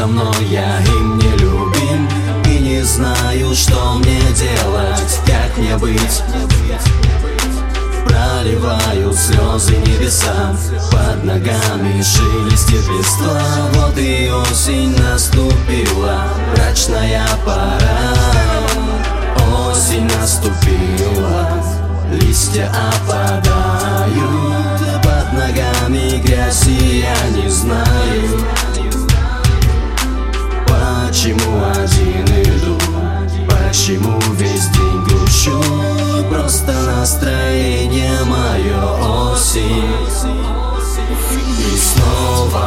со мной, я им не любим. И не знаю, что мне делать, как мне быть. Проливаю слезы небеса, под ногами шелестит листва. Вот и осень наступила, брачная пора. Осень наступила, листья опадают, под ногами грязь, и я не знаю, почему один иду, почему весь день грущу. Просто настроение мое осень. И снова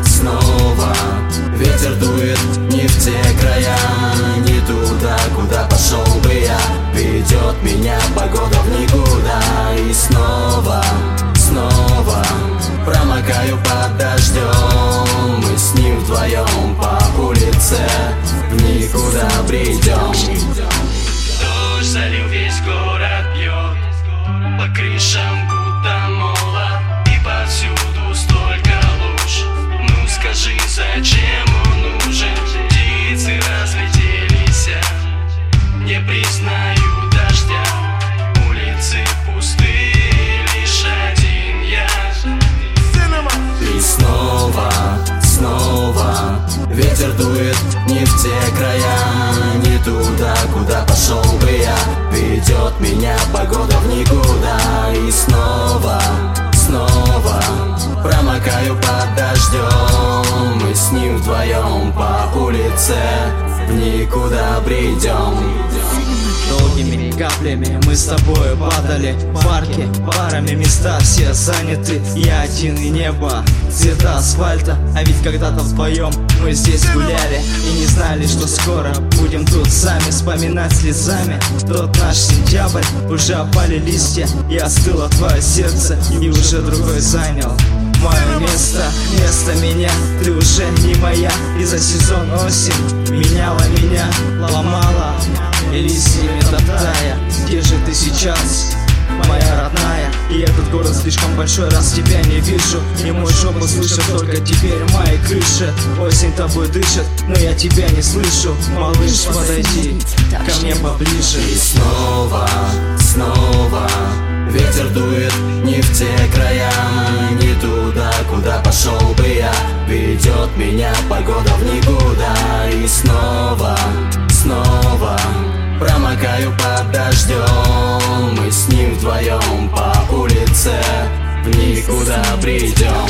ветер дует не в те края, не туда, куда пошел бы я. Ведет меня погода в никуда. И снова промокаю под дождем. Мы с ним вдвоем по улице в никуда бредем. Дождь залил весь город, бьет по крышам будто молот, и повсюду столько луж. Ну скажи, зачем он нужен? Птицы разлетелись, не признаю дождя. Улицы пустые, лишь один я. И снова ветер дует не в те края, не туда, куда пошел бы я. Ведет меня погода в никуда. И снова промокаю под дождем. Мы с ним вдвоем по улице в никуда бредем. Долгими каплями мы с тобою падали в парке, парами места все заняты. Я один и небо, цвета асфальта. А ведь когда-то вдвоем мы здесь гуляли и не знали, что скоро будем тут сами вспоминать слезами тот наш сентябрь. Уже опали листья, и остыло твое сердце, и уже другой занял мое место. Вместо меня ты уже не моя. И за сезон осень меняла меня, ломала и листьями топтая. Где же ты сейчас, моя родная? И этот город слишком большой, раз тебя не вижу. И мой шепот слышит только теперь мои крыши. Осень тобой дышит, но я тебя не слышу. Малыш, подойди ко мне поближе. И снова ветер дует не в те края, не туда, куда пошел бы я. Ведет меня погода в никуда. И снова промокаю под дождем. Мы с ним вдвоем по улице в никуда бредем.